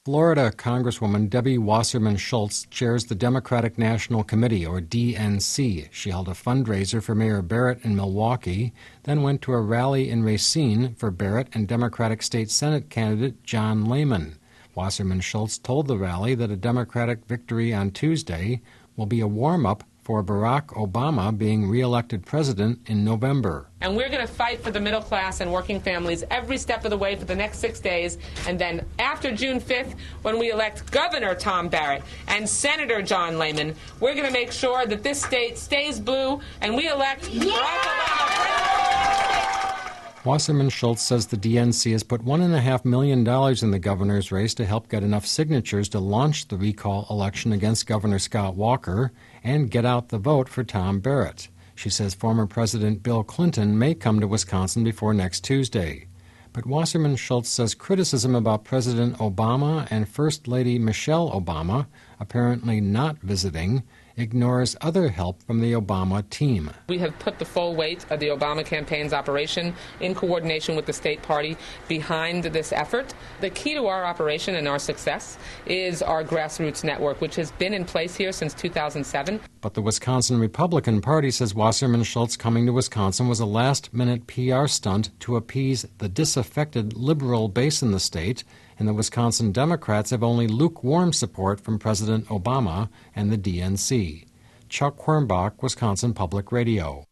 Florida Congresswoman Debbie Wasserman Schultz chairs the Democratic National Committee, or DNC. She held a fundraiser for Mayor Barrett in Milwaukee, then went to a rally in Racine for Barrett and Democratic State Senate candidate John Lehman. Wasserman Schultz told the rally that a Democratic victory on Tuesday will be a warm-up for Barack Obama being re-elected president in November. And we're going to fight for the middle class and working families every step of the way for the next 6 days. And then after June 5th, when we elect Governor Tom Barrett and Senator John Lehman, we're going to make sure that this state stays blue and we elect Barack Obama president. Wasserman Schultz says the DNC has put $1.5 million in the governor's race to help get enough signatures to launch the recall election against Governor Scott Walker and get out the vote for Tom Barrett. She says former President Bill Clinton may come to Wisconsin before next Tuesday. But Wasserman Schultz says criticism about President Obama and First Lady Michelle Obama apparently not visiting ignores other help from the Obama team. We have put the full weight of the Obama campaign's operation in coordination with the state party behind this effort. The key to our operation and our success is our grassroots network, which has been in place here since 2007. But the Wisconsin Republican Party says Wasserman Schultz coming to Wisconsin was a last-minute PR stunt to appease the disaffected liberal base in the state, and the Wisconsin Democrats have only lukewarm support from President Obama and the DNC. Chuck Quirmbach, Wisconsin Public Radio.